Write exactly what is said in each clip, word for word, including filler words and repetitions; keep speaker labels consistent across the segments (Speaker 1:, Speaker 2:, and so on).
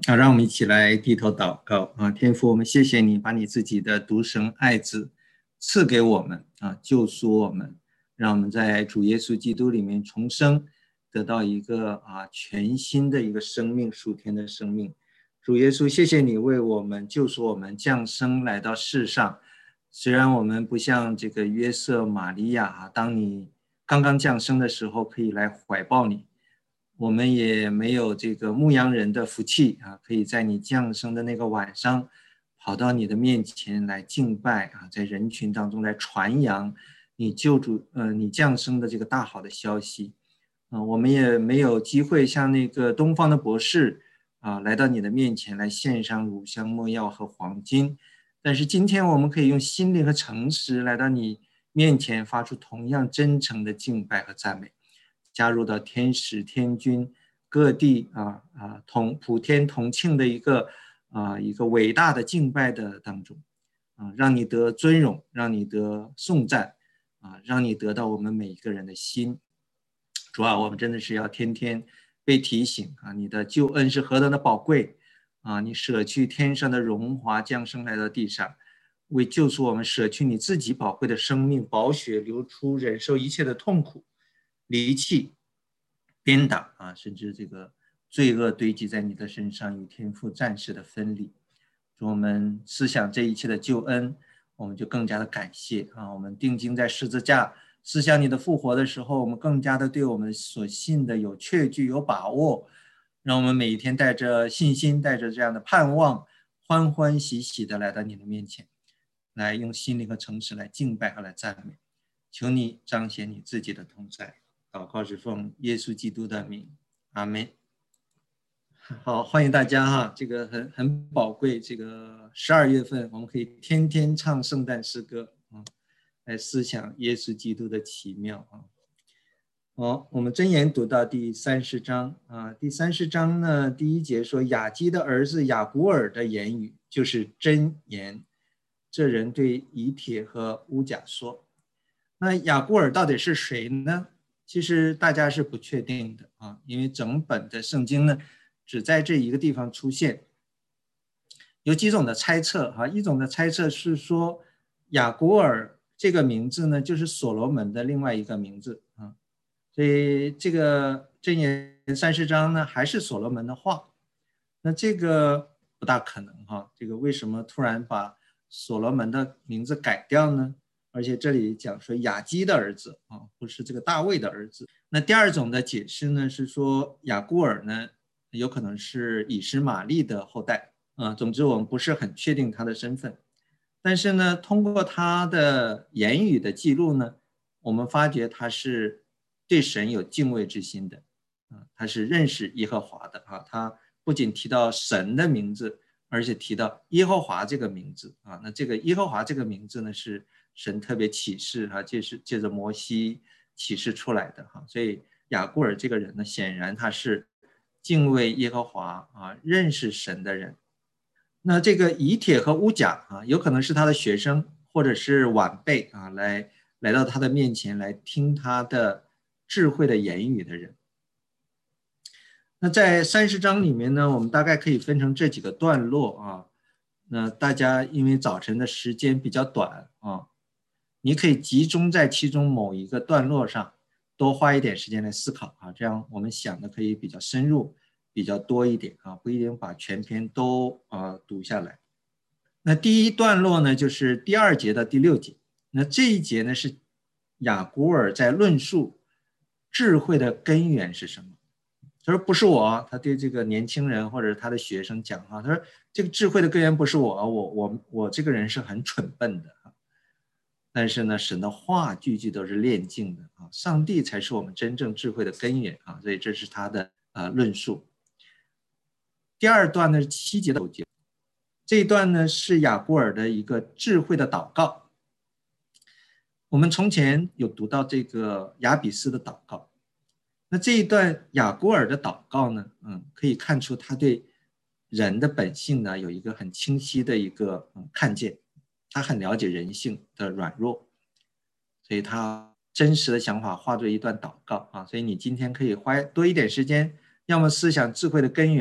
Speaker 1: 啊，让我们一起来低头祷告啊，天父，我们谢谢你把你自己的独生爱子赐给我们啊，救赎我们，让我们在主耶稣基督里面重生，得到一个啊全新的一个生命，属天的生命。主耶稣，谢谢你为我们救赎我们降生来到世上。虽然我们不像这个约瑟、玛利亚啊，当你刚刚降生的时候可以来怀抱你。我们也没有这个牧羊人的福气啊，可以在你降生的那个晚上，跑到你的面前来敬拜啊，在人群当中来传扬你救主呃你降生的这个大好的消息啊，我们也没有机会像那个东方的博士啊，来到你的面前来献上乳香、没药和黄金，但是今天我们可以用心灵和诚实来到你面前，发出同样真诚的敬拜和赞美。加入到天使天君各地啊啊同普天同庆的一个啊一个伟大的敬拜的当中啊，让你得尊荣，让你得颂赞啊，让你得到我们每一个人的心。主啊，我们真的是要天天被提醒啊，你的救恩是何等的宝贵啊！你舍去天上的荣华，降生来到地上，为救赎我们，舍去你自己宝贵的生命，宝血流出，忍受一切的痛苦。离弃、鞭打啊，甚至这个罪恶堆积在你的身上，与天父暂时的分离。主，我们思想这一切的救恩，我们就更加的感谢啊！我们定睛在十字架，思想你的复活的时候，我们更加的对我们所信的有确据、有把握，让我们每一天带着信心，带着这样的盼望，欢欢喜喜的来到你的面前，来用心灵和诚实来敬拜和来赞美。求你彰显你自己的同在。祷告是奉耶稣基督的名，阿们。好，欢迎大家哈，这个很很宝贵。这个十二月份，我们可以天天唱圣诞诗歌啊，来思想耶稣基督的奇妙啊。好，我们箴言读到第三十章啊，第三十章呢，第一节说雅基的儿子雅古尔的言语就是箴言，这人对以帖和乌甲说。那雅古尔到底是谁呢？其实大家是不确定的啊，因为整本的圣经呢，只在这一个地方出现。有几种的猜测哈，一种的猜测是说雅古尔这个名字呢，就是所罗门的另外一个名字啊，所以这个箴言三十章呢，还是所罗门的话。那这个不大可能哈，这个为什么突然把所罗门的名字改掉呢？而且这里讲说雅基的儿子啊，不是这个大卫的儿子。那第二种的解释呢，是说雅古尔呢，有可能是以实玛利的后代啊。总之，我们不是很确定他的身份，但是呢，通过他的言语的记录呢，我们发觉他是对神有敬畏之心的啊，他是认识耶和华的啊。他不仅提到神的名字，而且提到耶和华这个名字啊。那这个耶和华这个名字呢，是神特别启示啊，借是借着摩西启示出来的哈。所以雅古尔这个人呢，显然他是敬畏耶和华啊，认识神的人。那这个以帖和乌甲啊，有可能是他的学生或者是晚辈啊，来来到他的面前来听他的智慧的言语的人。那在三十章里面呢，我们大概可以分成这几个段落啊。那大家因为早晨的时间比较短啊，你可以集中在其中某一个段落上，多花一点时间来思考啊，这样我们想的可以比较深入，比较多一点啊，不一定把全篇都啊读下来。那第一段落呢，就是第二节到第六节。那这一节呢，是雅古尔在论述智慧的根源是什么。他说不是我，他对这个年轻人或者他的学生讲啊，他说这个智慧的根源不是我，我我我这个人是很蠢笨的啊。但是呢，神的话句句都是炼净的啊，上帝才是我们真正智慧的根源啊，所以这是他的啊论述。第二段呢是七节到九节，这一段呢是雅古尔的一个智慧的祷告。我们从前有读到这个雅比斯的祷告。那这一段雅古尔的祷告呢，嗯，可以看出他对人的本性呢有一个很清晰的一个、嗯、看见，他很了解人性的软弱，所以他真实的想法化作一段祷告啊。所以你今天可以花多一点时间，要么思想智慧的根源，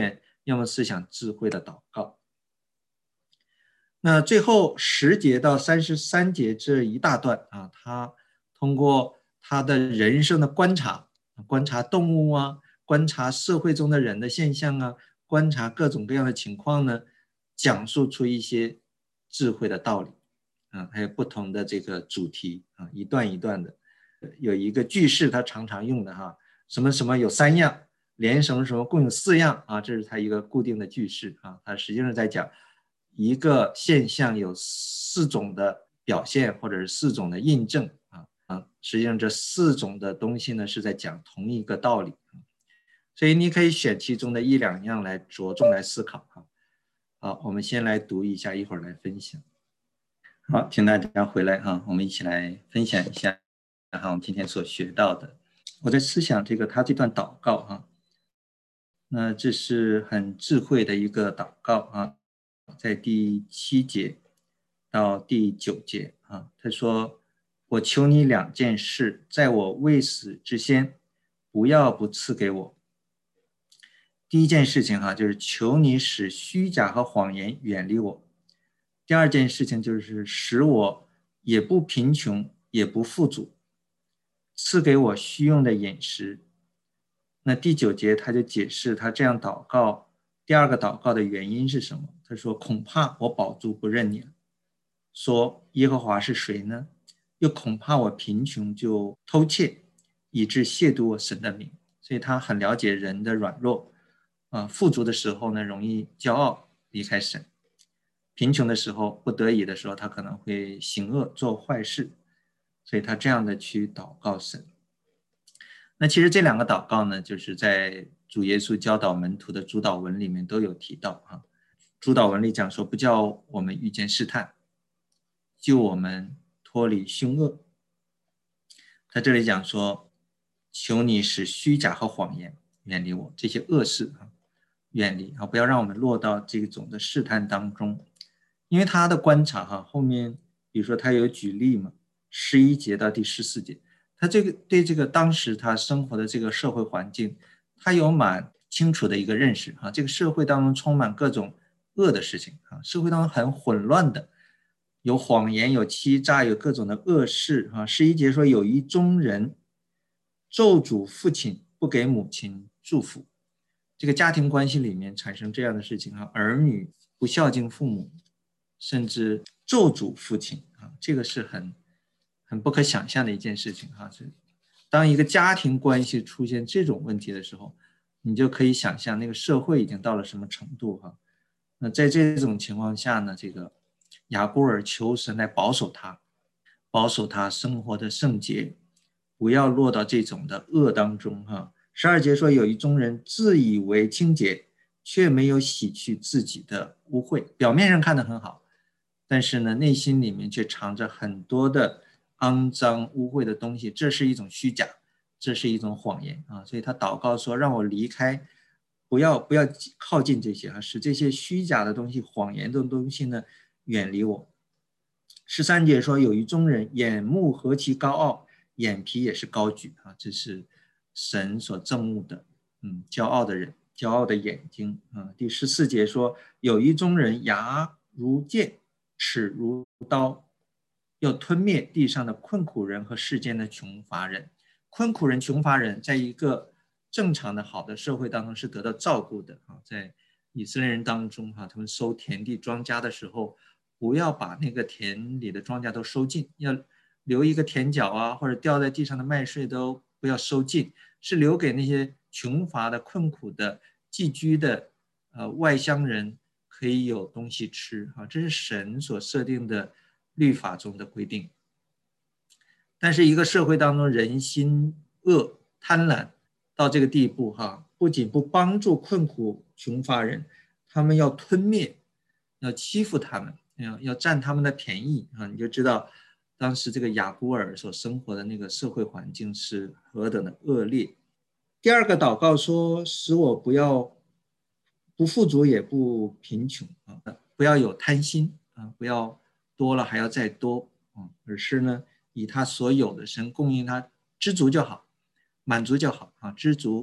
Speaker 1: 要么思想智慧的祷告。那最后十节到三十三节这一大段啊，他通过他的人生的观察，观察动物啊，观察社会中的人的现象啊，观察各种各样的情况呢，讲述出一些智慧的道理啊，还有不同的这个主题啊，一段一段的。有一个句式他常常用的哈，什么什么有三样，连什么什么共有四样啊，这是他一个固定的句式啊，他实际上在讲一个现象有四种的表现或者是四种的印证啊啊，实际上这四种的东西呢是在讲同一个道理，所以你可以选其中的一两样来着重来思考哈。好，我们先来读一下，一会儿来分享。好，请大家回来哈，我们一起来分享一下哈我们今天所学到的。我在思想这个他这段祷告哈，那这是很智慧的一个祷告啊。在第七节到第九节啊，他说：“我求你两件事，在我未死之先，不要不赐给我。”第一件事情哈，就是求你使虚假和谎言远离我。第二件事情就是使我也不贫穷，也不富足，赐给我需用的饮食。那第九节他就解释他这样祷告第二个祷告的原因是什么。他说：“恐怕我饱足不认你了，说耶和华是谁呢？又恐怕我贫穷就偷窃，以致亵渎我神的名。”所以他很了解人的软弱啊，富足的时候呢容易骄傲离开神，贫穷的时候不得已的时候他可能会行恶做坏事，所以他这样的去祷告神。那其实这两个祷告呢，就是在主耶稣教导门徒的主祷文里面都有提到啊。主祷文里讲说，不叫我们遇见试探，救我们脱离凶恶。他这里讲说，求你使虚假和谎言远离我，这些恶事啊远离啊，不要让我们落到这种的试探当中。因为他的观察哈，后面比如说他有举例嘛，十一节到第十四节，他这个对这个当时他生活的这个社会环境，他有蛮清楚的一个认识啊。这个社会当中充满各种恶的事情啊，社会当中很混乱的，有谎言，有欺诈，有各种的恶事啊。十一节说有一宗人咒诅父亲，不给母亲祝福，这个家庭关系里面产生这样的事情啊，儿女不孝敬父母，甚至咒诅父亲啊，这个是很很不可想象的一件事情哈。当一个家庭关系出现这种问题的时候，你就可以想象那个社会已经到了什么程度哈。那在这种情况下呢，这个雅各尔求神来保守他，保守他生活的圣洁，不要落到这种的恶当中哈。十二节说有一宗人自以为清洁，却没有洗去自己的污秽，表面上看得很好，但是呢，内心里面却藏着很多的肮脏污秽的东西，这是一种虚假，这是一种谎言啊！所以他祷告说，让我离开，不要不要靠近这些啊，使这些虚假的东西、谎言的东西呢远离我。十三节说，有一宗人眼目何其高傲，眼皮也是高举啊，这是神所憎恶的，嗯，骄傲的人，骄傲的眼睛啊。第十四节说，有一宗人牙如剑，齿如刀，要吞灭地上的困苦人和世间的穷乏人。困苦人、穷乏人，在一个正常的好的社会当中是得到照顾的啊。在以色列人当中哈，他们收田地庄稼的时候，不要把那个田里的庄稼都收尽，要留一个田角啊，或者掉在地上的麦穗都不要收尽，是留给那些穷乏的、困苦的、寄居的呃外乡人可以有东西吃啊，这是神所设定的律法中的规定。但是一个社会当中人心恶、贪婪到这个地步哈，不仅不帮助困苦穷乏人，他们要吞灭，要欺负他们，要要占他们的便宜啊！你就知道当时这个雅古尔所生活的那个社会环境是何等的恶劣。第二个祷告说，使我不要不富足也不贫穷啊，不要有贪心啊，不要多了还要再多啊，而是呢以他所有的神供应他知足就好，满足就好啊，知足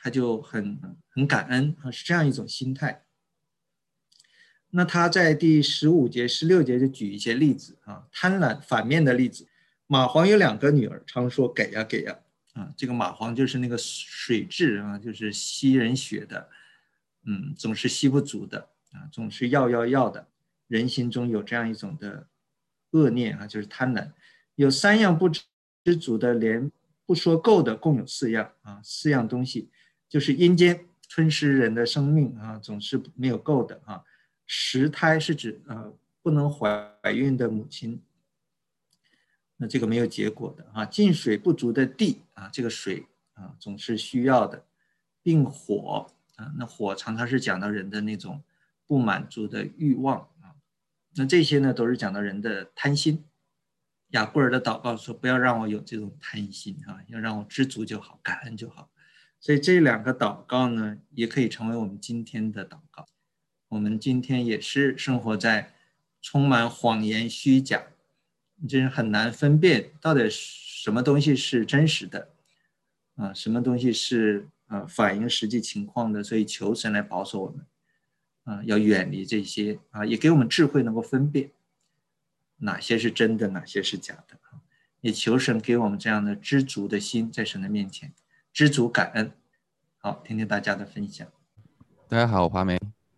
Speaker 1: 他就很很感恩啊，是这样一种心态。那他在第十五节、十六节就举一些例子啊，贪婪反面的例子。蚂蟥有两个女儿，常说给呀给呀啊，这个蚂蟥就是那个水蛭啊，就是吸人血的，嗯，总是吸不足的啊，总是要要要的。人心中有这样一种的恶念啊，就是贪婪。有三样不知足的，连不说够的，共有四样啊，四样东西就是阴间吞噬人的生命啊，总是没有够的啊。十胎是指呃不能怀孕的母亲，那这个没有结果的啊。进水不足的地啊，这个水啊总是需要的，并火啊，那火常常是讲到人的那种不满足的欲望啊。那这些呢都是讲到人的贪心。雅各尔的祷告说：“不要让我有这种贪心啊，要让我知足就好，感恩就好。”所以这两个祷告呢，也可以成为我们今天的祷告。我们今天也是生活在充满谎言虚假，真是很难分辨到底什么东西是真实的啊，什么东西是啊反映实际情况的。所以求神来保守我们啊，要远离这些啊，也给我们智慧能够分辨哪些是真的，哪些是假的。也求神给我们这样的知足的心，在神的面前知足感恩。好，听听大家的分享。
Speaker 2: 大家好，我华梅。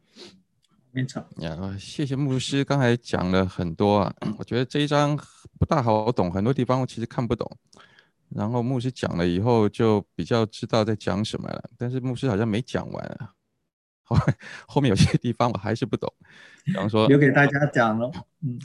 Speaker 2: 呀，谢谢牧师，刚才讲了很多啊，我觉得这一章不大好懂，很多地方我其实看不懂。然后牧师讲了以后，就比较知道在讲什么了。但是牧师好像没讲完啊，后后面有些地方我还是不懂。比方说，
Speaker 1: 留给大家讲了，嗯，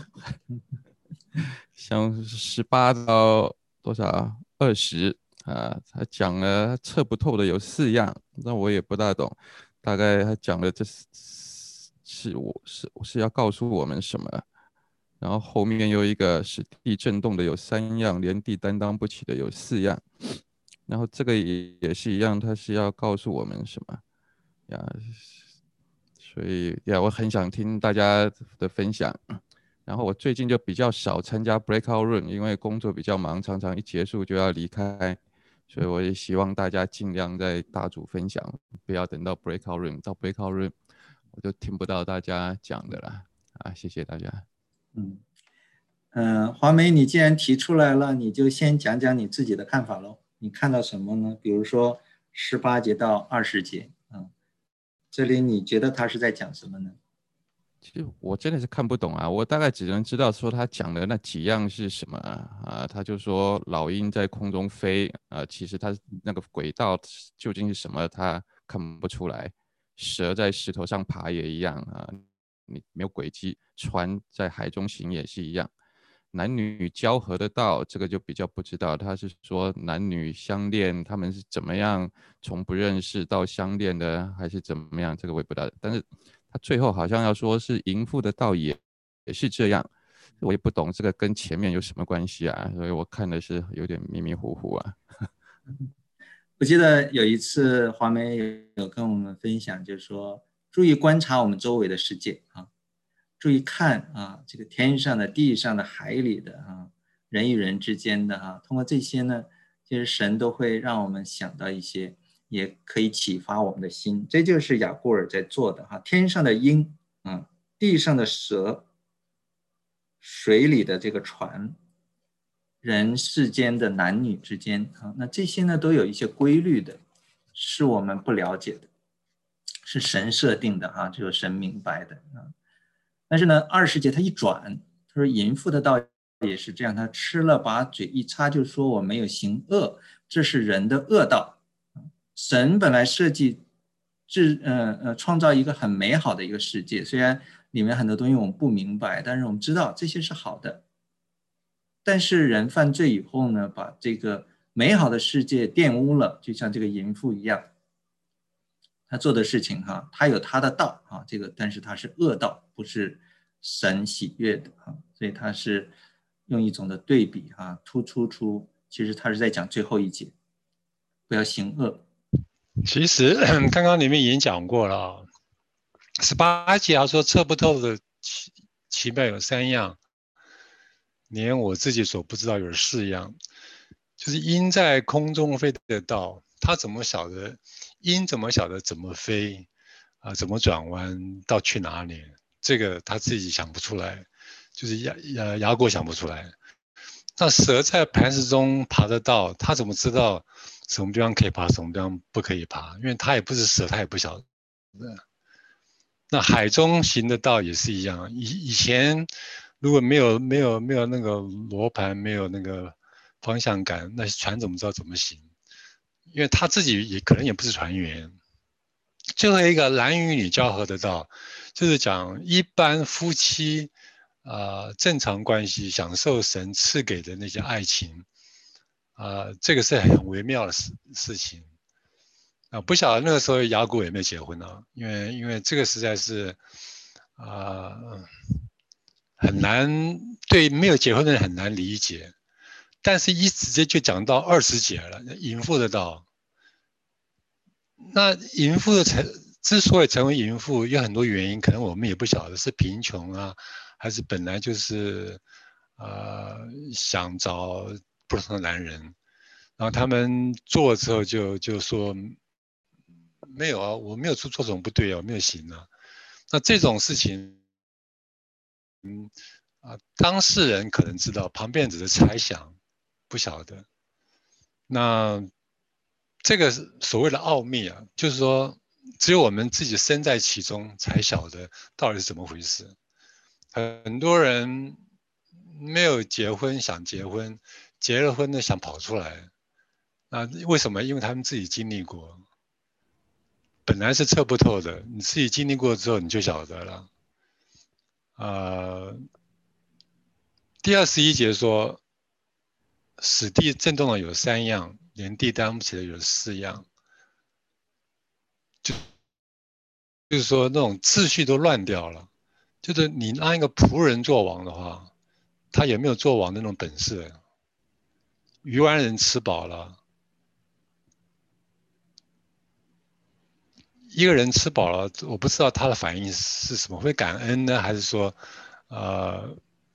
Speaker 2: 像十八到多少二十啊，他讲了测不透的有四样，那我也不大懂。大概他讲了这是是我是是要告诉我们什么？然后后面又一个使地震动的有三样，连地担当不起的有四样。然后这个也也是一样，它是要告诉我们什么呀？所以呀，我很想听大家的分享。然后我最近就比较少参加 breakout room，因为工作比较忙，常常一结束就要离开，所以我也希望大家尽量在大组分享，不要等到 breakout room，到 breakout room 我就听不到大家讲的了啊！谢谢大家。
Speaker 1: 嗯嗯、呃，华梅，你既然提出来了，你就先讲讲你自己的看法喽。你看到什么呢？比如说十八节到二十节，嗯，这里你觉得他是在讲什么呢？
Speaker 2: 其实我真的是看不懂啊，我大概只能知道说他讲的那几样是什么啊，他就说老鹰在空中飞啊，其实他那个轨道究竟是什么，他看不出来。蛇在石头上爬也一样啊，你没有轨迹，船在海中行也是一样。男女交合的道，这个就比较不知道，他是说男女相恋，他们是怎么样从不认识到相恋的，还是怎么样？这个我也不知道。但是他最后好像要说是淫妇的道也也是这样，我也不懂这个跟前面有什么关系啊，所以我看的是有点迷迷糊糊啊。
Speaker 1: 我记得有一次华梅有跟我们分享，就是说注意观察我们周围的世界啊，注意看啊，这个天上的、地上的、海里的啊，人与人之间的哈、啊，通过这些呢，其实神都会让我们想到一些，也可以启发我们的心。这就是雅各尔在做的哈、啊，天上的鹰啊，地上的蛇，水里的这个船。人世间的男女之间啊，那这些呢都有一些规律的，是我们不了解的，是神设定的啊，只有神明白的啊。但是呢，二十节他一转，他说淫妇的道也是这样，他吃了把嘴一插，就说我没有行恶，这是人的恶道。神本来设计制呃呃创造一个很美好的一个世界，虽然里面很多东西我们不明白，但是我们知道这些是好的。但是人犯罪以后呢，把这个美好的世界玷污了，就像这个淫妇一样，他做的事情哈，他有他的道啊，这个但是他是恶道，不是神喜悦的啊，所以他是用一种的对比啊，突出出，其实他是在讲最后一节，不要行恶。
Speaker 3: 其实刚刚你们已经讲过了，十八节他说测不透的奇奇妙有三样。连我自己所不知道有四样，就是鹰在空中飞的道，他怎么晓得鹰怎么晓得怎么飞啊、呃，怎么转弯到去哪里？这个他自己想不出来，就是牙牙牙果想不出来。那蛇在磐石中爬得到，它怎么知道什么地方可以爬，什么地方不可以爬？因为它也不是蛇，它也不晓得。那海中行得到也是一样，以以前如果没有没有没有那个罗盘，没有那个方向感，那船怎么知道怎么行？因为他自己也可能也不是船员。最后一个男与女交合得到，就是讲一般夫妻呃正常关系享受神赐给的那些爱情，呃这个是很微妙的事事情啊、呃。不晓得那个时候雅古有没有结婚呢、啊？因为因为这个实在是啊、呃、很难，对没有结婚的人很难理解。但是一直接就讲到二十节了，淫妇的道。那淫妇的成之所以成为淫妇，有很多原因，可能我们也不晓得是贫穷啊，还是本来就是呃想找不同的男人，然后他们做之后就就说没有啊，我没有做做什么不对啊，我没有行啊。那这种事情，嗯啊、呃，当事人可能知道，旁边只是猜想，不晓得。那这个所谓的奥秘啊，就是说，只有我们自己身在其中才晓得到底是怎么回事。很多人没有结婚想结婚，结了婚呢想跑出来，那为什么？因为他们自己经历过，本来是测不透的，你自己经历过之后你就晓得了。呃，第二十一节说，使地震动的有三样，连地担不起的有四样。就就是说那种秩序都乱掉了，就是你让一个仆人做王的话，他有没有做王的那种本事？鱼丸人吃饱了，一个人吃饱了，我不知道他的反应是什么，会感恩呢，还是说，呃，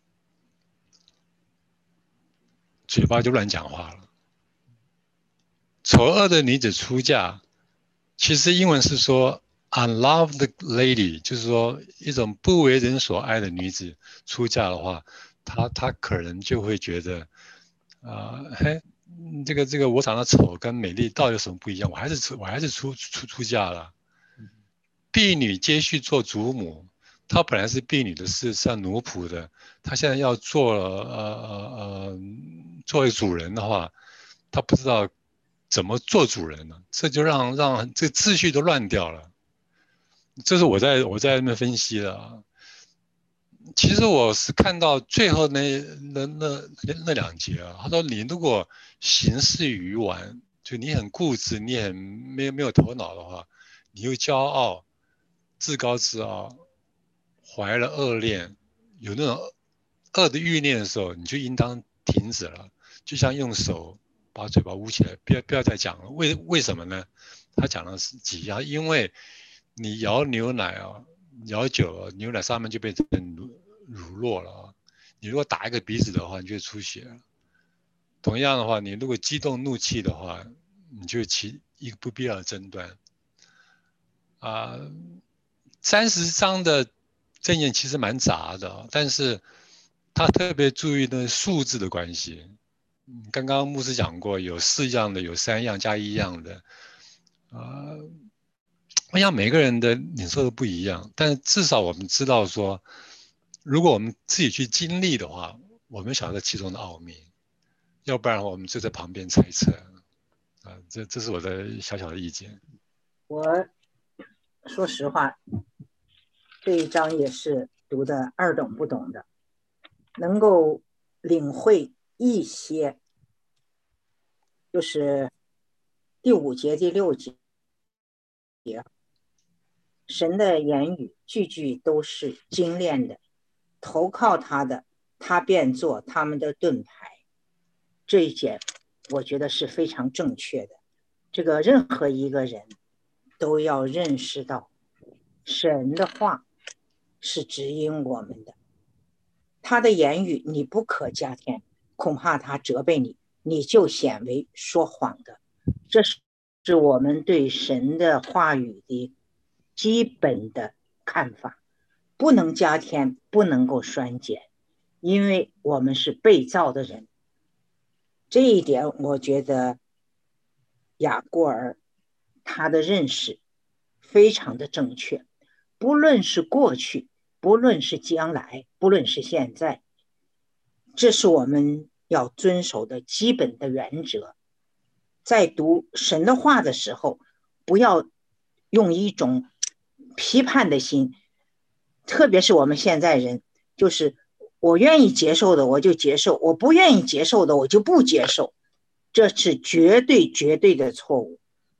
Speaker 3: 嘴巴就乱讲话了？丑恶的女子出嫁，其实英文是说 unloved lady， 就是说一种不为人所爱的女子出嫁的话，她她可能就会觉得，啊、呃，嘿，这个这个我长得丑跟美丽到底有什么不一样？我还是出我还是出出出嫁了。婢女接续做主母，她本来是婢女的，是像奴仆的，她现在要做呃呃呃作为主人的话，她不知道怎么做主人呢？这就让让这秩序都乱掉了。这是我在我在那边分析的啊。其实我是看到最后那那那那两节啊，他说你如果行事愚顽，就你很固执，你很没有没有头脑的话，你又骄傲、自高自傲，怀了恶念，有那种恶的欲念的时候，你就应当停止了，就像用手把嘴巴捂起来，不要不要再讲了。为为什么呢？他讲的是几样，因为你摇牛奶啊，摇久了，牛奶上面就变成乳乳酪了啊。你如果打一个鼻子的话，你就出血了。同样的话，你如果激动怒气的话，你就起一个不必要的争端。啊、呃，三十章的箴言其实蛮杂的，但是他特别注意那数字的关系。刚刚牧师讲过，有四样的，有三样加一样的。啊、呃，我想每个人的领受都不一样，但是至少我们知道说，如果我们自己去经历的话，我们晓得其中的奥秘，要不然我们就在旁边猜测。啊，这这是我的小小的意见。
Speaker 4: 我说实话，这一章也是读的二懂不懂的，能够领会一些，就是第五节、第六节，神的言语句句都是精炼的，投靠他的，他便做他们的盾牌。这一点我觉得是非常正确的。这个任何一个人都要认识到，神的话是指引我们的，他的言语你不可加添，恐怕他责备你，你就显为说谎的。这是是我们对神的话语的基本的看法，不能加添，不能够删减，因为我们是被造的人。这一点我觉得雅各尔他的认识非常的正确，不论是过去，不论是将来，不论是现在，这是我们要遵守的基本的原则。在读神的话的时候，不要用一种批判的心，特别是我们现在人，就是我愿意接受的我就接受，我不愿意接受的我就不接受，这是绝对绝对的错误。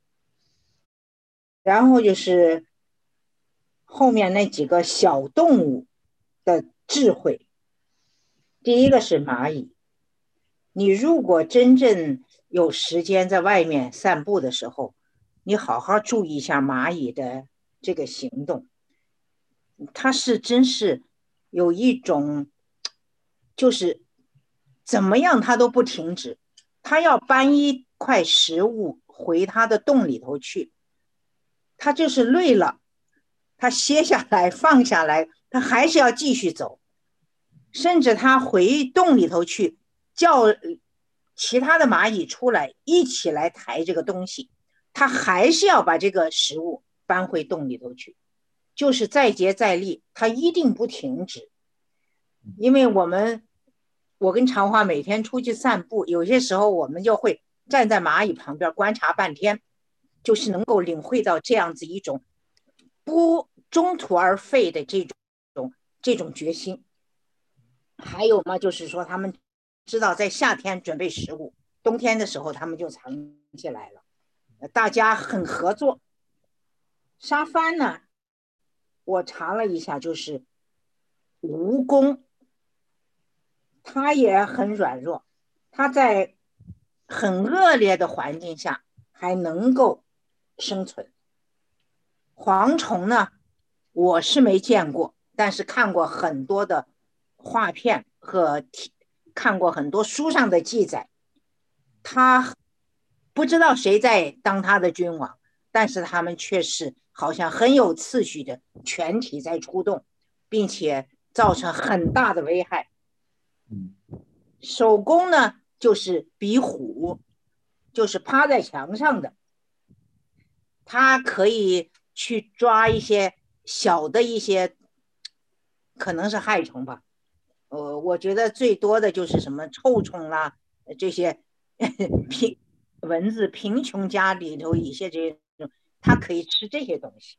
Speaker 4: 然后就是后面那几个小动物的智慧，第一个是蚂蚁，你如果真正有时间在外面散步的时候，你好好注意一下蚂蚁的这个行动，它是真是有一种就是怎么样它都不停止，它要搬一块食物回它的洞里头去，它就是累了，它歇下来放下来，它还是要继续走，甚至它回洞里头去叫其他的蚂蚁出来一起来抬这个东西，它还是要把这个食物搬回洞里头去，就是再接再厉，它一定不停止。因为我们我跟长华每天出去散步，有些时候我们就会站在蚂蚁旁边观察半天，就是能够领会到这样子一种不中途而废的这种这种决心。还有嘛，就是说他们知道在夏天准备食物，冬天的时候他们就藏起来了，大家很合作。沙帆呢，我查了一下，就是蜈蚣，它也很软弱，它在很恶劣的环境下还能够生存。蝗虫呢，我是没见过，但是看过很多的画片和看过很多书上的记载，他不知道谁在当他的君王，但是他们却是好像很有次序的全体在出动，并且造成很大的危害。守宫呢，就是比虎，就是趴在墙上的，它可以去抓一些小的一些可能是害虫吧，呃，我觉得最多的就是什么臭虫啦，这些贫蚊子，贫穷家里头一些这种，它可以吃这些东西。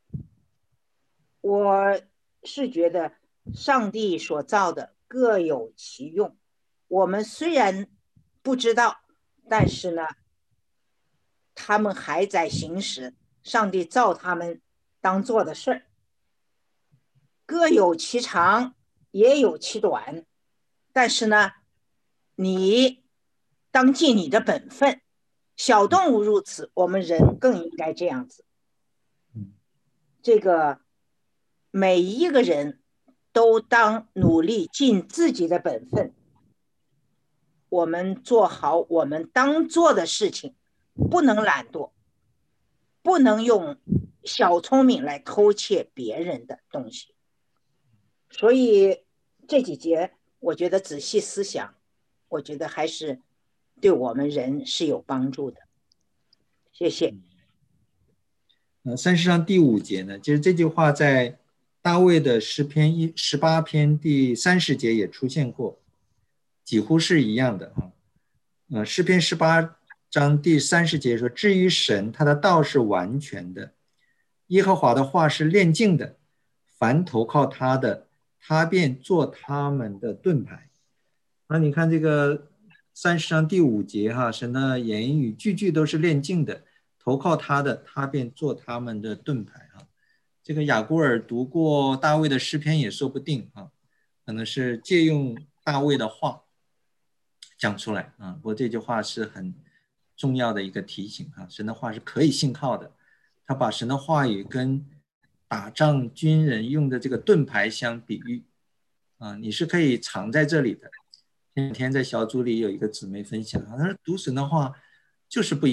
Speaker 4: 我是觉得上帝所造的各有其用，我们虽然不知道，但是呢，他们还在行使上帝造他们当做的事儿，各有其长，也有其短。但是呢，你当尽你的本分，小动物如此，我们人更应该这样子。这个每一个人都当努力尽自己的本分，我们做好我们当做的事情，不能懒惰，不能用小聪明来偷窃别人的东西。所以这几节我觉得仔细思想，我觉得还是对我们人是有帮助的。谢谢。
Speaker 1: 呃，三十章第五节呢，其实这句话在大卫的诗篇一十八篇第三十节也出现过，几乎是一样的啊。呃，诗篇十八章第三十节说：“至于神，他的道是完全的，耶和华的话是炼净的，凡投靠他的，他便做他们的盾牌。”那你看这个三十章第五节哈，神的言语句句都是炼净的。投靠他的，他便做他们的盾牌啊。这个雅各尔读过大卫的诗篇也说不定啊，可能是借用大卫的话讲出来啊。不过这句话是很重要的一个提醒啊，神的话是可以信靠的。他把神的话语跟打仗军人用的这个盾牌相比喻啊，你是可以藏在这里的。前几天在小组里有一个姊妹分享，她说读神的话就是不一样。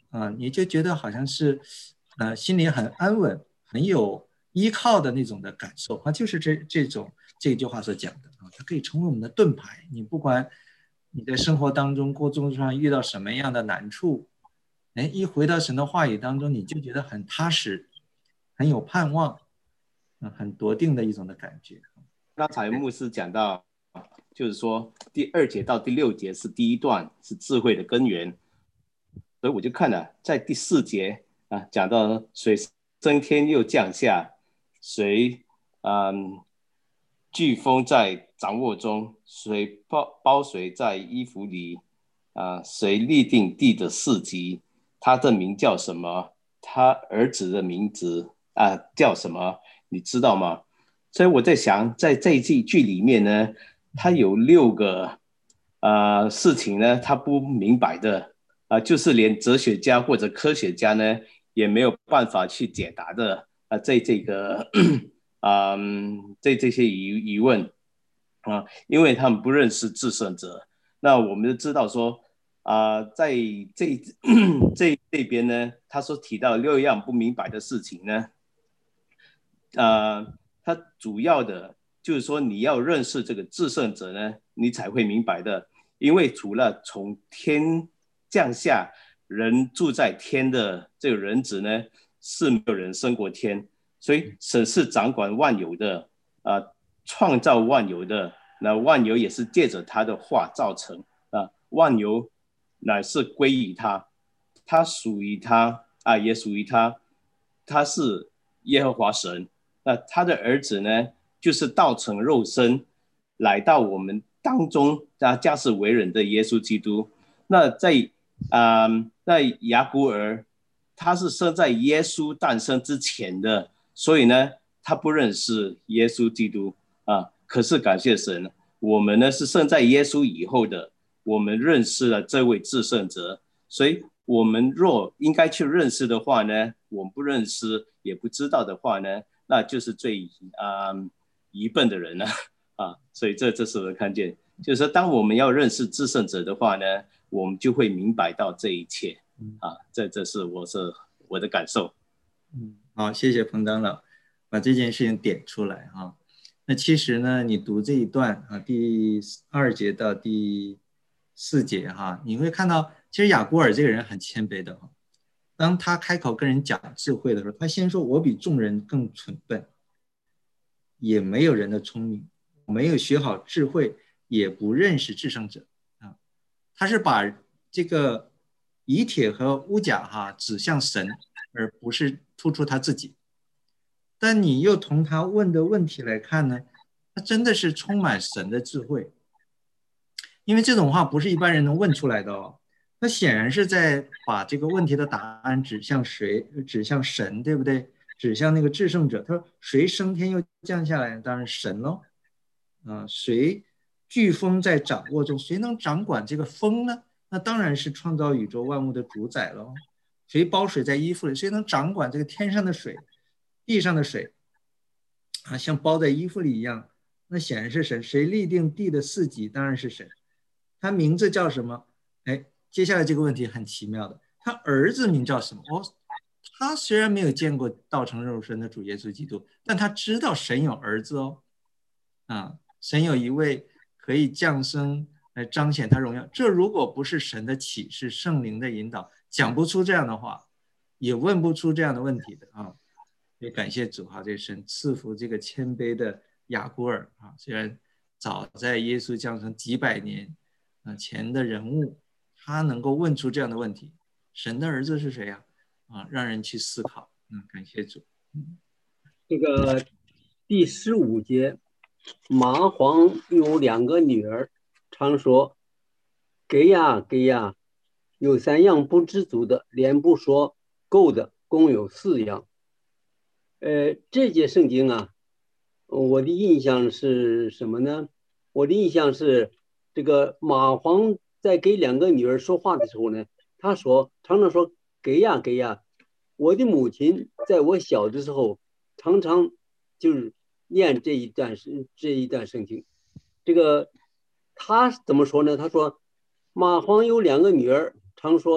Speaker 1: 啊，你就觉得好像是呃心里很安稳，很有依靠的那种的感受啊，就是这这种这句话所讲的啊，它可以成为我们的盾牌。你不管你在生活当中、工作上遇到什么样的难处，哎，一回到神的话语当中，你就觉得很踏实，很有盼望，嗯，很笃定的一种的感觉。
Speaker 5: 刚才牧师讲到，就是说第二节到第六节是第一段，是智慧的根源，所以我就看了，在第四节啊，讲到水升天又降下，谁嗯飓风在掌握中，谁包包谁在衣服里啊，谁立定地的四极，他的名叫什么？他儿子的名字啊叫什么？你知道吗？所以我在想，在这一句里面呢，他有六个呃事情呢，他不明白的啊、呃，就是连哲学家或者科学家呢也没有办法去解答的啊、呃，在这个啊、嗯，这这些疑疑问啊，因为他们不认识至圣者。那我们就知道说啊、呃，在这这这边呢，他所提到六样不明白的事情呢，呃，他主要的就是说你要认识这个至圣者呢，你才会明白的。因为除了从天降下人住在天的这个人子呢，是没有人升过天。所以神是掌管万有的啊、呃，创造万有的，那万有也是借着他的话造成啊、呃，万有乃是归于他，他属于他啊，也属于他，他是耶和华神。那他的儿子呢，就是道成肉身来到我们当中，他驾驶为人的耶稣基督。那在啊、呃，在雅古尔，他是生在耶稣诞生之前的。所以呢，他不认识耶稣基督啊。可是感谢神，我们呢是生在耶稣以后的，我们认识了这位至圣者。所以我们若应该去认识的话呢，我们不认识也不知道的话呢，那就是最啊、呃、愚笨的人了啊。所以这这是我看见，就是说当我们要认识至圣者的话呢，我们就会明白到这一切啊。这这是我是我的感受。
Speaker 1: 嗯，好，谢谢彭长老把这件事情点出来啊。那其实呢，你读这一段啊，第二节到第四节哈，你会看到，其实雅古尔这个人很谦卑的哈。当他开口跟人讲智慧的时候，他先说：“我比众人更蠢笨，也没有人的聪明，没有学好智慧，也不认识至圣者啊。”他是把这个以帖和乌甲哈指向神，而不是突出他自己。但你又从他问的问题来看呢，他真的是充满神的智慧，因为这种话不是一般人能问出来的哦。他显然是在把这个问题的答案指向谁？指向神，对不对？指向那个至圣者。他说：“谁升天又降下来？当然神喽。啊，谁飓风在掌握中？谁能掌管这个风呢？那当然是创造宇宙万物的主宰喽。谁包水在衣服里？谁能掌管这个天上的水？”地上的水啊，像包在衣服里一样，那显然是神。谁立定地的四极？当然是神。他名字叫什么？哎，接下来这个问题很奇妙的，他儿子名叫什么？哦，他虽然没有见过道成肉身的主耶稣基督，但他知道神有儿子哦，啊，神有一位可以降生来彰显他荣耀。这如果不是神的启示、圣灵的引导，讲不出这样的话，也问不出这样的问题的啊。也感谢主哈，这神赐福这个谦卑的雅古尔啊，虽然早在耶稣降生几百年前的人物，他能够问出这样的问题，神的儿子是谁呀？啊，让人去思考。嗯，感谢主。嗯，
Speaker 6: 这个第十五节，蚂蟥有两个女儿，常说：“给呀给呀。”有三样不知足的，连不说够的，共有四样。呃，这节圣经啊，我的印象是什么呢？我的印象是，这个蚂蟥在给两个女儿说话的时候呢，他说常常说给呀给呀。我的母亲在我小的时候，常常就是念这一段这一段圣经。这个他怎么说呢？他说蚂蟥有两个女儿，常说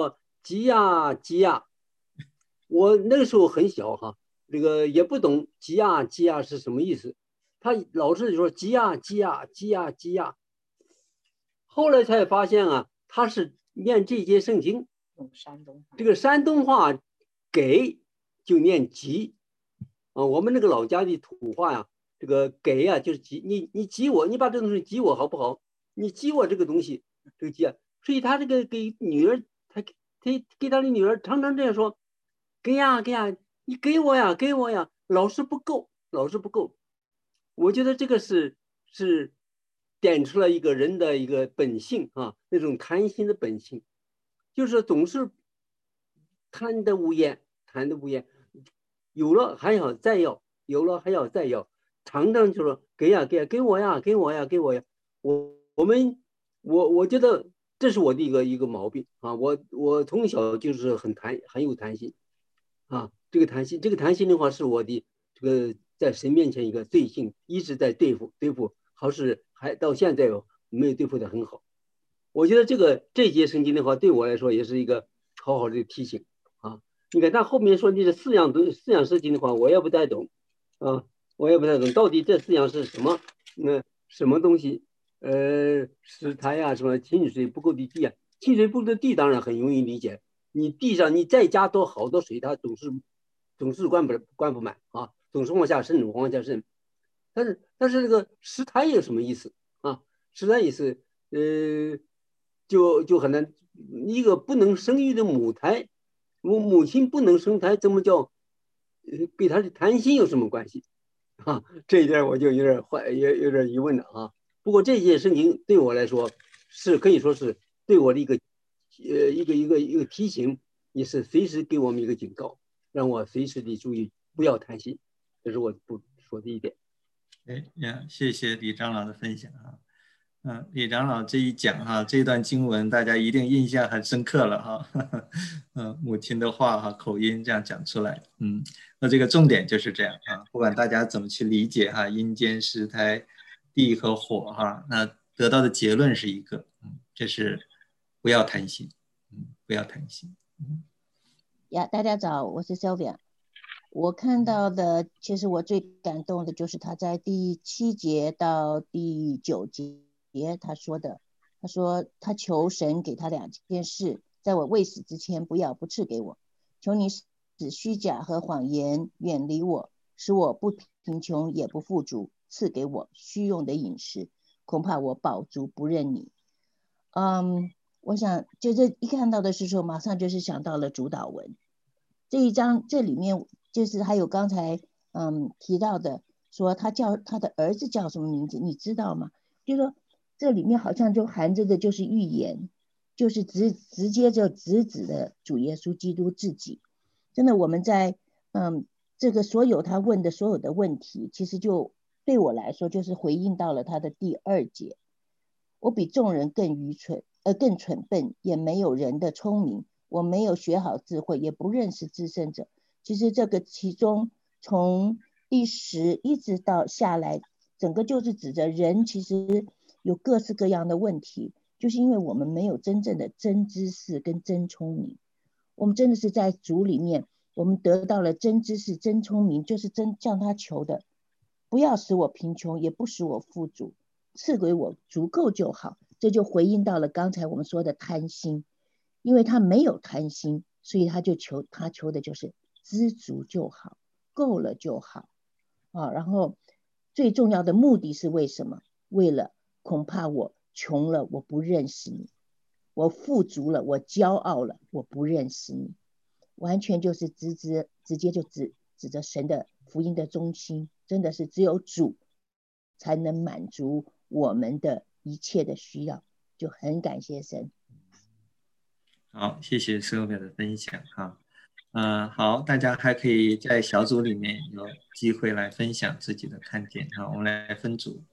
Speaker 6: 急呀急呀。我那个时候很小哈，这个也不懂急呀急呀是什么意思，他老是说急呀急呀急呀急呀。后来才发现啊，他是念这节圣经，
Speaker 4: 用山东话，
Speaker 6: 这个山东话给就念急啊，我们那个老家的土话呀，这个给呀就是急，你你急我，你把这东西急我好不好？你急我这个东西，这个急啊，所以他这个给女儿，他他给他的女儿常常这样说，给呀给呀，你给我呀给我呀，老是不够，老是不够。我觉得这个是是点出了一个人的一个本性啊，那种贪心的本性，就是总是贪得无厌，贪得无厌，有了还要再要，有了还要再要，常常就说给呀给呀，给我呀给我呀给我呀。我我们我我觉得这是我的一个一个毛病啊，我我从小就是很贪很有贪心啊，这个贪心这个贪心的话是我的这个在神面前一个罪性，一直在对付对付，好是还到现在没有对付的很好。我觉得这个这节圣经的话对我来说也是一个好好的提醒啊。你看他后面说的这四样东四样事情的话，我也不太懂啊，我也不太懂到底这四样是什么？那、呃、什么东西？呃，石台呀、啊，什么清水不够的地啊？清水不够的地当然很容易理解，你地上你再加多好多水，它总是总是灌不灌不满啊，总是往下渗，往下渗。但是但是这个石台有什么意思啊？石台意思呃。就就很难，一个不能生育的母胎，母母亲不能生胎，怎么叫？呃，跟他的贪心有什么关系？啊，这一点我就有点怀，有有点疑问了啊。不过这些事情对我来说是可以说是对我的一个呃一个一个一个提醒，也是随时给我们一个警告，让我随时的注意不要贪心，这是我不说的一点。
Speaker 1: 哎呀，谢谢李长老的分享啊。嗯，李长老这一讲哈，这段经文大家一定印象很深刻了哈。嗯，母亲的话哈，口音这样讲出来，嗯，那这个重点就是这样啊。不管大家怎么去理解哈，阴间、石胎、地和火哈，那得到的结论是一个，嗯，就是不要贪心，嗯，不要贪心。嗯，
Speaker 7: 呀，大家早，我是 Sylvia。我看到的，其实我最感动的就是他在第七节到第九节他说的，他说他求神给他两件事，在我未死之前不要不赐给我，求你使虚假和谎言远离我，使我不贫穷也不富足，赐给我虚用的饮食，恐怕我饱足不认你。嗯，我想就这一看到的是说，马上就是想到了主导文这一章，这里面就是还有刚才嗯提到的，说他叫他的儿子叫什么名字，你知道吗？就是说这里面好像就含着的就是预言，就是直直接就直指的主耶稣基督自己。真的，我们在嗯这个所有他问的所有的问题，其实就对我来说就是回应到了他的第二节。我比众人更愚蠢，呃，更蠢笨，也没有人的聪明。我没有学好智慧，也不认识至圣者。其实这个其中从第十一直到下来，整个就是指着人其实有各式各样的问题，就是因为我们没有真正的真知识跟真聪明。我们真的是在主里面，我们得到了真知识、真聪明，就是真向他求的，不要使我贫穷，也不使我富足，赐给我足够就好。这就回应到了刚才我们说的贪心，因为他没有贪心，所以他就求他求的就是知足就好，够了就好啊。然后最重要的目的是为什么？为了恐怕我穷了，我不认识你；我富足了，我骄傲了，我不认识你。完全就是直直直接就指指着神的福音的中心，真的是只有主才能满足我们的一切的需要，就很感谢神。
Speaker 1: 好，谢谢Sylvia的分享哈。嗯，好，大家还可以在小组里面有机会来分享自己的看见哈，我们来分组。